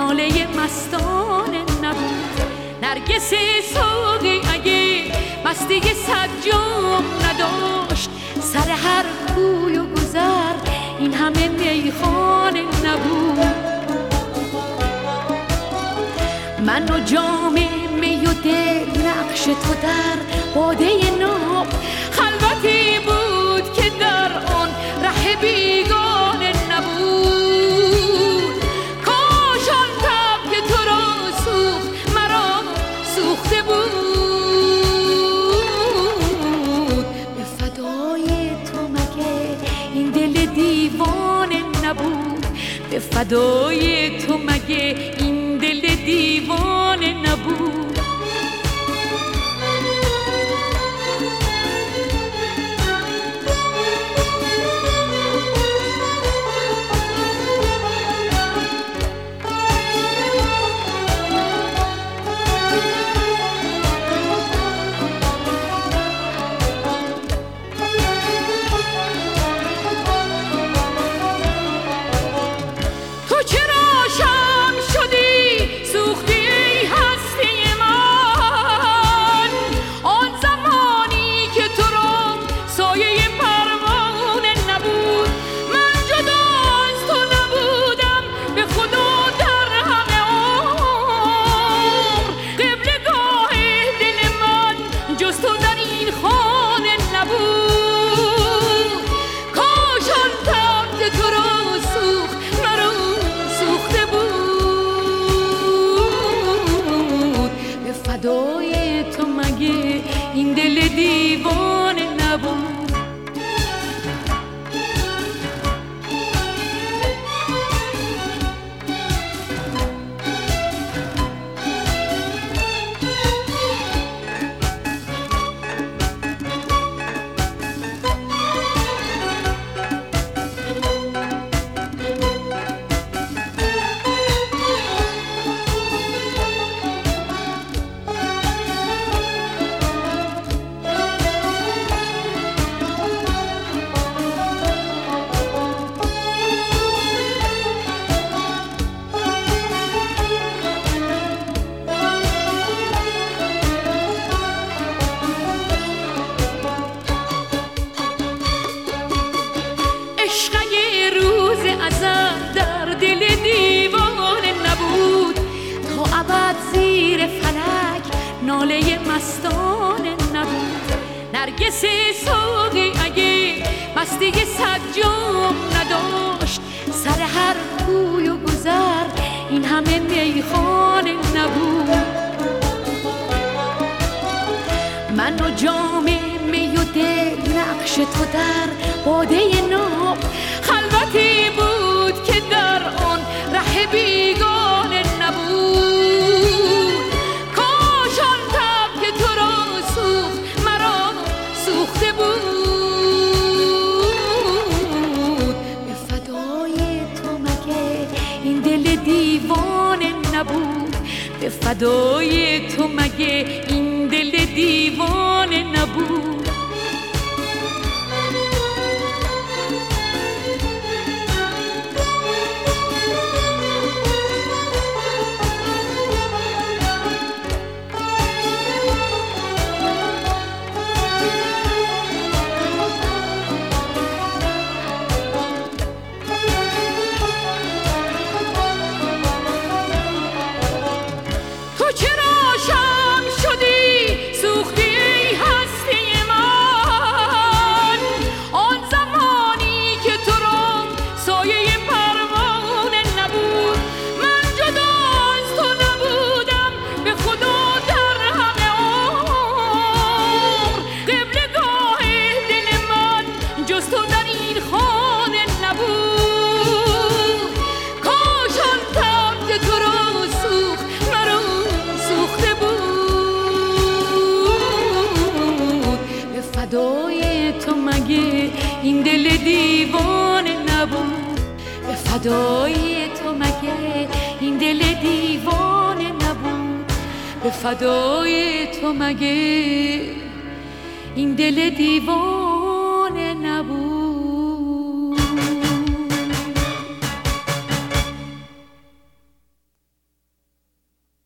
ناله مستانه نبود. نرگس ساقی اگه مستی صد جام نداشت، سر هر کوی و گذر این همه میخانه نبود. من و جام می و دل نقش تو در باده ناب، خلوتی بود که در آن ره بیگانه نبود. کاش آن تب که تو را سوخت مرا سوخته بود. به فدای تو مگه این دل دیوانه نبود؟ به فدای تو مگه این دل دیوانه نبود؟ فدای تو مگه این دل دیوانه نبود؟ در دل دیوانه نبود، تا ابد زیر فلک ناله مستانه نبود. نرگس ساقی اگه مستی صد جام نداشت، سر هر کوی و گذر این همه میخانه نبود. من و جام می و دل نقش تو در باده ناب، خلوتی بود که در آن ره بیگانه نبود. کاش آن تب که تو را سوخت مرا سوخته بود. به فدای تو مگه این دل دیوانه نبود؟ به فدای تو مگه این دل دیوانه نبود؟ این دل دیوانه نبود؟ به فدای تو مگه این دل دیوانه نبود؟ به فدای تو مگه این دل دیوانه